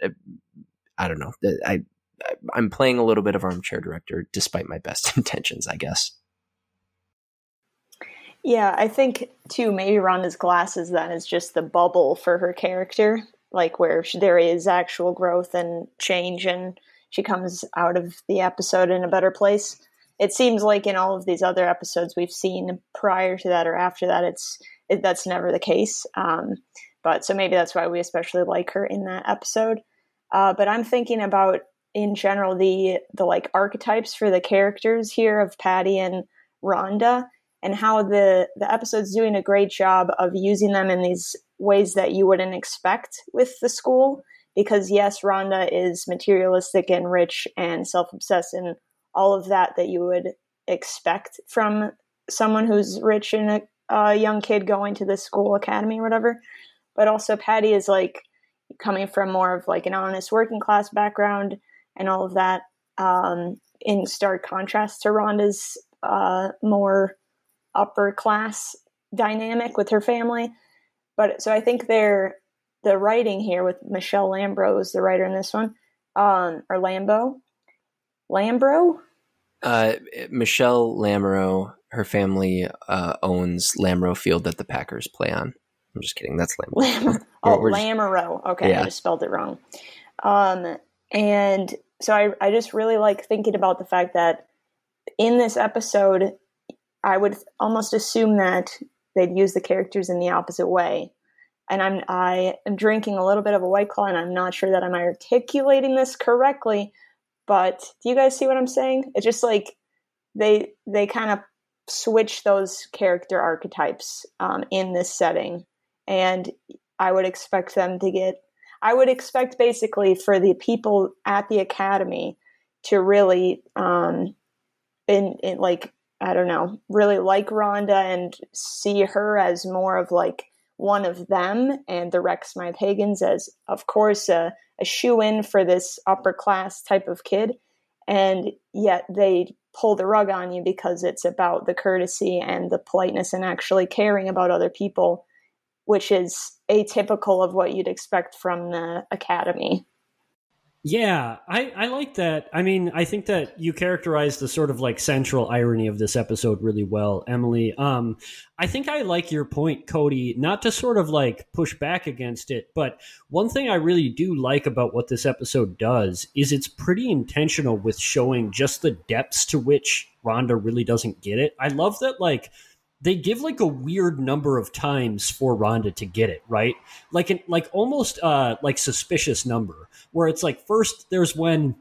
I don't know. I, I'm playing a little bit of armchair director despite my best intentions, I guess. Yeah, I think, too, maybe Rhonda's glasses then is just the bubble for her character, like where she, there is actual growth and change and she comes out of the episode in a better place. It seems like in all of these other episodes we've seen prior to that or after that, it's it, that's never the case. Um, but so maybe that's why we especially like her in that episode. Uh, but I'm thinking about, in general, the the like archetypes for the characters here of Patty and Rhonda, and how the, the episode's doing a great job of using them in these ways that you wouldn't expect with the school. Because yes, Rhonda is materialistic and rich and self-obsessed and all of that that you would expect from someone who's rich and a, a young kid going to the school academy or whatever. But also Patty is like coming from more of like an honest working class background and all of that, um, in stark contrast to Rhonda's uh, more upper class dynamic with her family. But so I think they're the writing here with Michelle Lambro is the writer in this one, um, or Lambo, Lambro. Uh, Michelle Lamoureux her family uh, owns Lamro Field that the Packers play on. I'm just kidding. That's Lamro. Lam- oh, we're just, Lamoureux. Okay, yeah. I just spelled it wrong. Um, and so I, I just really like thinking about the fact that in this episode, I would almost assume that they'd use the characters in the opposite way. And I'm I am drinking a little bit of a White Claw, and I'm not sure that I'm articulating this correctly. But do you guys see what I'm saying? It's just like they they kind of switch those character archetypes um, in this setting, and I would expect them to get. I would expect basically for the people at the academy to really, um, in, in like I don't know, really like Rhonda and see her as more of like one of them, and the Rex Smythe-Higgins as, of course, a, a shoe-in for this upper class type of kid. And yet they pull the rug on you because it's about the courtesy and the politeness and actually caring about other people, which is atypical of what you'd expect from the academy. Yeah, I, I like that. I mean, I think that you characterized the sort of like central irony of this episode really well, Emily. Um, I think I like your point, Cody, not to sort of like push back against it, but one thing I really do like about what this episode does is it's pretty intentional with showing just the depths to which Rhonda really doesn't get it. I love that, like, they give like a weird number of times for Rhonda to get it, right? Like an like almost uh like suspicious number, where it's like first there's when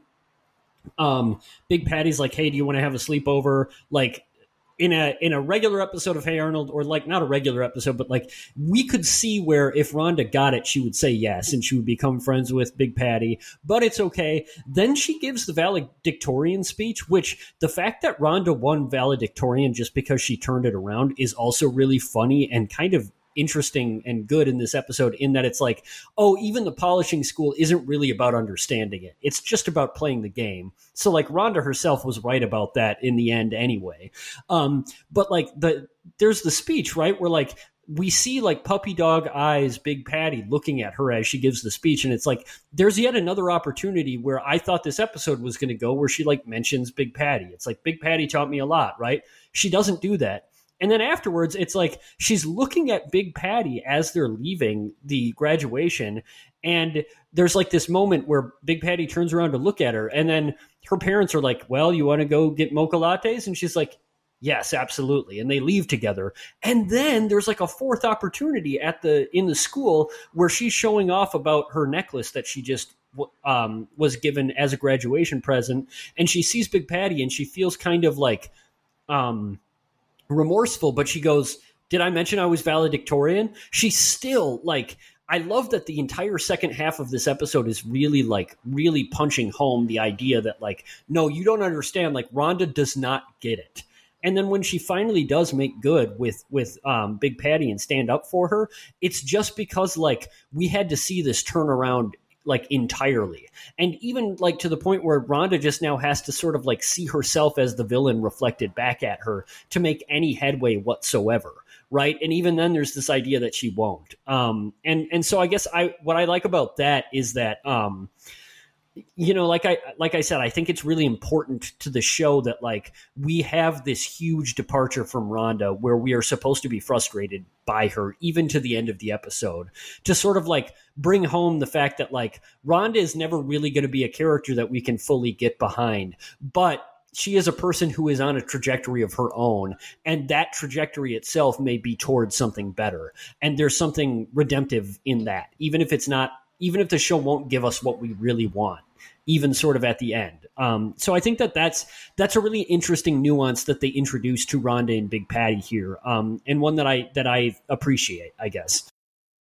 um Big Patty's like, hey, do you want to have a sleepover? Like in a in a regular episode of Hey Arnold, or like not a regular episode, but like we could see where if Rhonda got it, she would say yes and she would become friends with Big Patty, but it's okay. Then she gives the valedictorian speech, which the fact that Rhonda won valedictorian just because she turned it around is also really funny and kind of interesting and good in this episode, in that it's like, oh, even the polishing school isn't really about understanding it. It's just about playing the game. So like Rhonda herself was right about that in the end anyway. Um, but like the there's the speech, right, where like we see like puppy dog eyes Big Patty looking at her as she gives the speech, and it's like there's yet another opportunity where I thought this episode was going to go, where she like mentions Big Patty. It's like Big Patty taught me a lot, right? She doesn't do that. And then afterwards, it's like she's looking at Big Patty as they're leaving the graduation. And there's like this moment where Big Patty turns around to look at her. And then her parents are like, well, you want to go get mocha lattes? And she's like, yes, absolutely. And they leave together. And then there's like a fourth opportunity at the in the school where she's showing off about her necklace that she just um, was given as a graduation present. And she sees Big Patty and she feels kind of like... Um, remorseful, but she goes, did I mention I was valedictorian? She's still like, I love that the entire second half of this episode is really like really punching home the idea that like, no, you don't understand. Like Rhonda does not get it. And then when she finally does make good with with um, Big Patty and stand up for her, it's just because like we had to see this turnaround like entirely. And even like to the point where Rhonda just now has to sort of like see herself as the villain reflected back at her to make any headway whatsoever. Right. And even then there's this idea that she won't. Um, and, and so I guess I, what I like about that is that, um, you know, like I like I said, I think it's really important to the show that like we have this huge departure from Rhonda where we are supposed to be frustrated by her, even to the end of the episode, to sort of like bring home the fact that like Rhonda is never really going to be a character that we can fully get behind, but she is a person who is on a trajectory of her own, and that trajectory itself may be towards something better. And there's something redemptive in that, even if it's not, even if the show won't give us what we really want, even sort of at the end. Um, so I think that that's, that's a really interesting nuance that they introduced to Rhonda and Big Patty here. Um, and one that I, that I appreciate, I guess.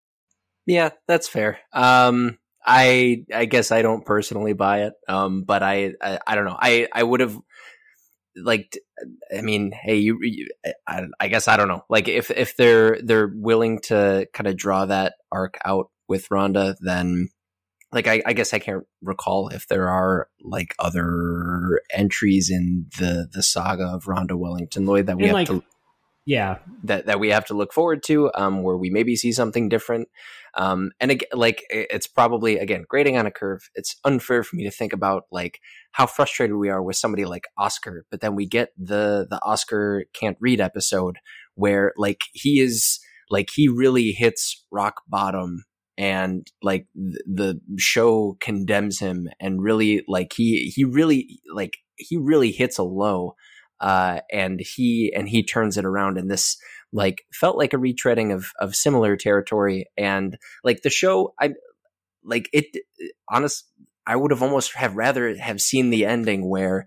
Yeah, that's fair. Um, I, I guess I don't personally buy it. Um, but I, I, I don't know. I, I would have liked, I mean, hey, you, you I, I guess I don't know. Like if, if they're, they're willing to kind of draw that arc out with Rhonda, then like I, I guess I can't recall if there are like other entries in the the saga of Rhonda Wellington Lloyd that we and have like, to Yeah. that, that we have to look forward to, um, where we maybe see something different. Um, and again, like, it's probably, again, grading on a curve. It's unfair for me to think about like how frustrated we are with somebody like Oscar, but then we get the, the Oscar can't read episode where like he is like, he really hits rock bottom, and like th- the show condemns him, and really like he, he really like, he really hits a low. Uh, and he, and he turns it around, and this like felt like a retreading of, of similar territory. And like the show, I like it, honest, I would have almost have rather have seen the ending where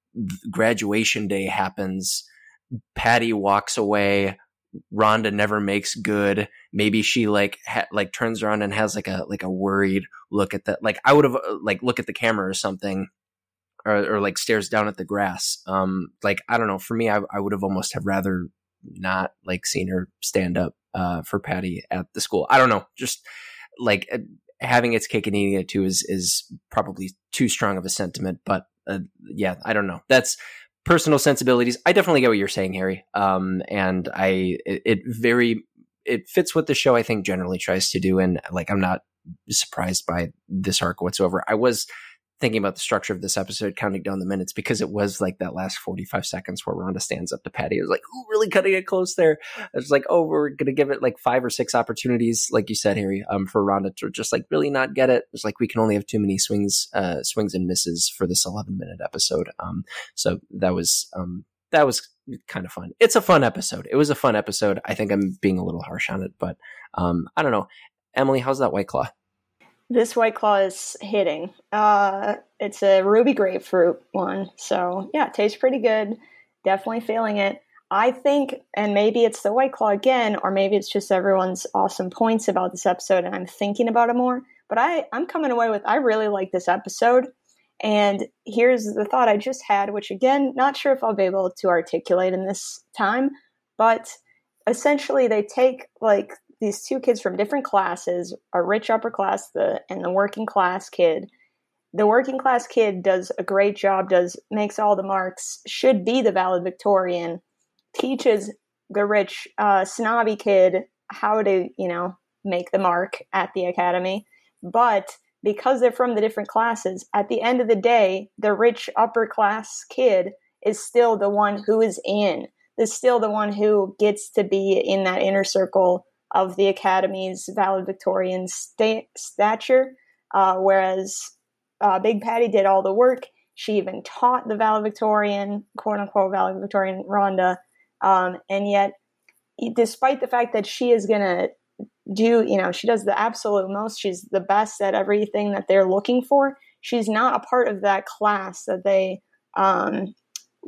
graduation day happens. Patty walks away. Rhonda never makes good. Maybe she like, ha- like turns around and has like a, like a worried look at that. Like I would have like look at the camera or something. Or, or like stares down at the grass. Um, like, I don't know. For me, I, I would have almost have rather not like seen her stand up uh, for Patty at the school. I don't know. Just like uh, having its cake and eating it too is is probably too strong of a sentiment. But uh, yeah, I don't know. That's personal sensibilities. I definitely get what you're saying, Harry. Um, and I it, it very it fits what the show I think generally tries to do. And like, I'm not surprised by this arc whatsoever. I was thinking about the structure of this episode, counting down the minutes, because it was like that last forty-five seconds where Rhonda stands up to Patty. It was like, ooh, really cutting it close there. I was like, oh, we're going to give it like five or six opportunities, like you said, Harry, um, for Rhonda to just like really not get it. It's like, we can only have too many swings, uh, swings and misses for this eleven minute episode. Um, so that was, um, that was kind of fun. It's a fun episode. It was a fun episode. I think I'm being a little harsh on it, but, um, I don't know. Emily, how's that White Claw? This White Claw is hitting. Uh, it's a ruby grapefruit one. So, yeah, it tastes pretty good. Definitely feeling it. I think, and maybe it's the White Claw again, or maybe it's just everyone's awesome points about this episode and I'm thinking about it more. But I, I'm coming away with, I really like this episode. And here's the thought I just had, which again, not sure if I'll be able to articulate in this time. But essentially they take like these two kids from different classes, a rich upper class the and the working class kid. The working class kid does a great job, does makes all the marks, should be the valedictorian, teaches the rich uh, snobby kid how to, you know, make the mark at the academy. But because they're from the different classes, at the end of the day, the rich upper class kid is still the one who is in. Is still the one who gets to be in that inner circle of the Academy's valedictorian sta- stature, uh, whereas uh, Big Patty did all the work. She even taught the valedictorian, quote-unquote valedictorian, Rhonda, um, and yet, despite the fact that she is going to do, you know, she does the absolute most, she's the best at everything that they're looking for, she's not a part of that class that they, um,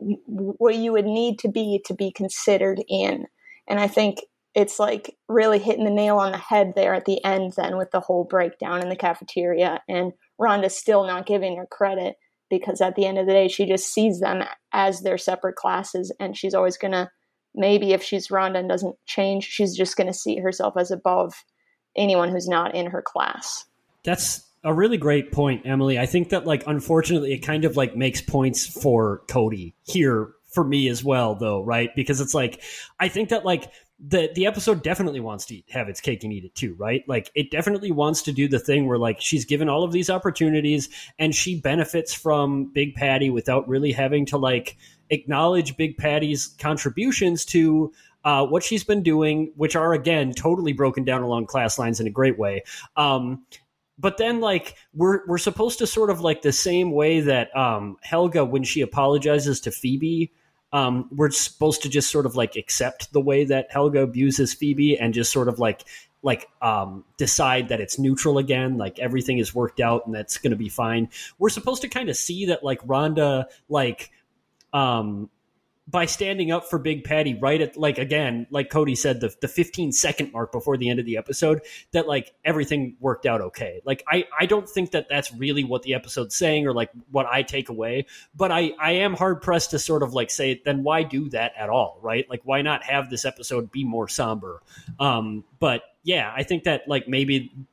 what you would need to be to be considered in. And I think it's like really hitting the nail on the head there at the end then with the whole breakdown in the cafeteria, and Rhonda's still not giving her credit because at the end of the day, she just sees them as their separate classes, and she's always going to, maybe if she's Rhonda and doesn't change, she's just going to see herself as above anyone who's not in her class. That's a really great point, Emily. I think that, like, unfortunately, it kind of like makes points for Cody here for me as well, though, right? Because it's like, I think that like the the episode definitely wants to have its cake and eat it too, right? Like, it definitely wants to do the thing where like she's given all of these opportunities and she benefits from Big Patty without really having to like acknowledge Big Patty's contributions to uh, what she's been doing, which are, again, totally broken down along class lines in a great way. Um, But then, like, we're we're supposed to sort of like the same way that um, Helga, when she apologizes to Phoebe, um, we're supposed to just sort of like accept the way that Helga abuses Phoebe and just sort of like like um, decide that it's neutral again, like everything is worked out and that's going to be fine. We're supposed to kind of see that like Rhonda, like um, by standing up for Big Patty right at, like, again, like Cody said, the the fifteen second mark before the end of the episode, that like everything worked out okay. Like, I, I don't think that that's really what the episode's saying or like what I take away, but I, I am hard pressed to sort of like say, then why do that at all, right? Like, why not have this episode be more somber? Um, but yeah, I think that like maybe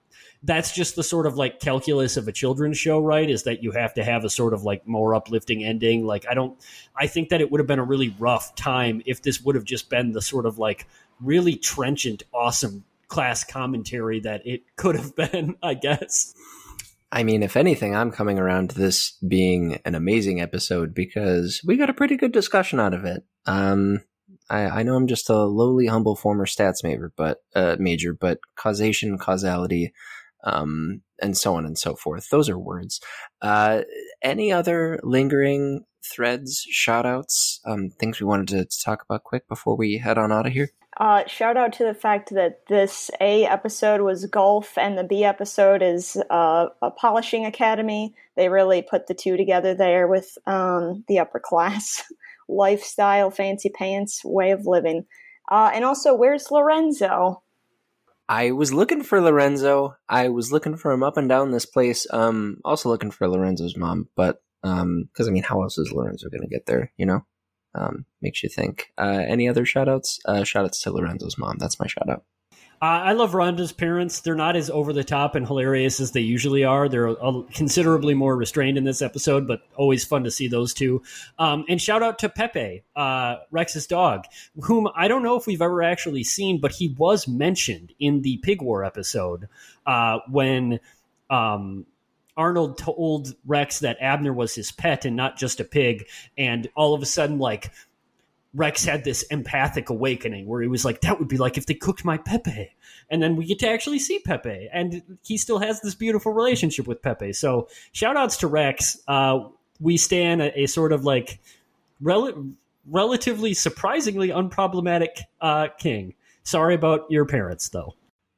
that's just the sort of like calculus of a children's show, right? Is that you have to have a sort of like more uplifting ending. Like, I don't, I think that it would have been a really rough time if this would have just been the sort of like really trenchant, awesome class commentary that it could have been, I guess. I mean, if anything, I'm coming around to this being an amazing episode because we got a pretty good discussion out of it. Um, I, I know I'm just a lowly, humble former stats major, but uh, major, but causation, causality, um, and so on and so forth. Those are words. Uh, any other lingering threads, shout outs, um, things we wanted to, to talk about quick before we head on out of here? Uh, shout out to the fact that this A episode was golf and the B episode is uh, a polishing academy. They really put the two together there with um, the upper class lifestyle, fancy pants way of living. Uh, and also, where's Lorenzo? I was looking for Lorenzo. I was looking for him up and down this place. Um, also looking for Lorenzo's mom, but um, because I mean, how else is Lorenzo going to get there? You know, um, makes you think. Uh, any other shout outs? Uh, shout outs to Lorenzo's mom. That's my shout out. Uh, I love Rhonda's parents. They're not as over the top and hilarious as they usually are. They're a, considerably more restrained in this episode, but always fun to see those two. Um, and shout out to Pepe, uh, Rex's dog, whom I don't know if we've ever actually seen, but he was mentioned in the Pig War episode uh, when um, Arnold told Rex that Abner was his pet and not just a pig. And all of a sudden, like, Rex had this empathic awakening where he was like, that would be like if they cooked my Pepe. And then we get to actually see Pepe. And he still has this beautiful relationship with Pepe. So shout outs to Rex. Uh, we stand a, a sort of like rel- relatively surprisingly unproblematic uh, king. Sorry about your parents, though.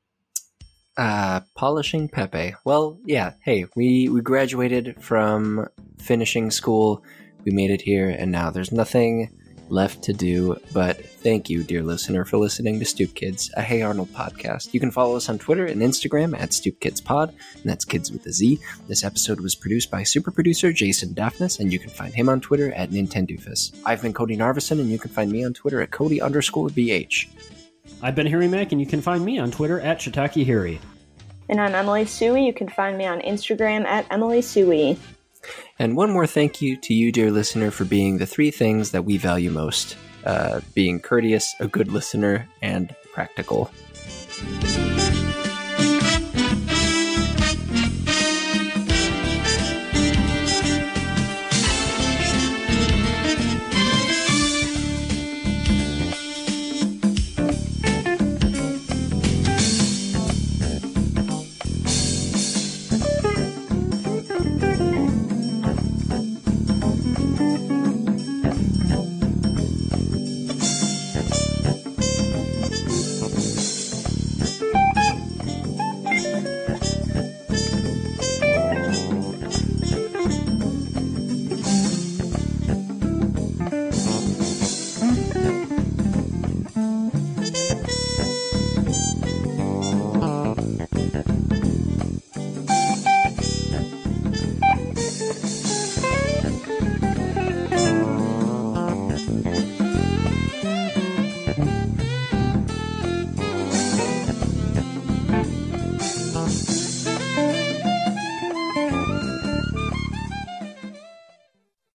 Uh, polishing Pepe. Well, yeah. Hey, we, we graduated from finishing school. We made it here. And now there's nothing left to do, but thank you, dear listener, for listening to Stoop Kids, a Hey Arnold podcast. You can follow us on Twitter and Instagram at Stoop Kids Pod, and that's kids with a Z. This episode was produced by super producer Jason Daphnis, and you can find him on Twitter at Nintendoofus. I've been Cody Narvison, and you can find me on Twitter at Cody underscore BH. I've been Harry Mack, and you can find me on Twitter at Shiitake Harry. And I'm Emily Sui. You can find me on Instagram at Emily Sui. And one more thank you to you, dear listener, for being the three things that we value most. Uh, being courteous, a good listener, and practical.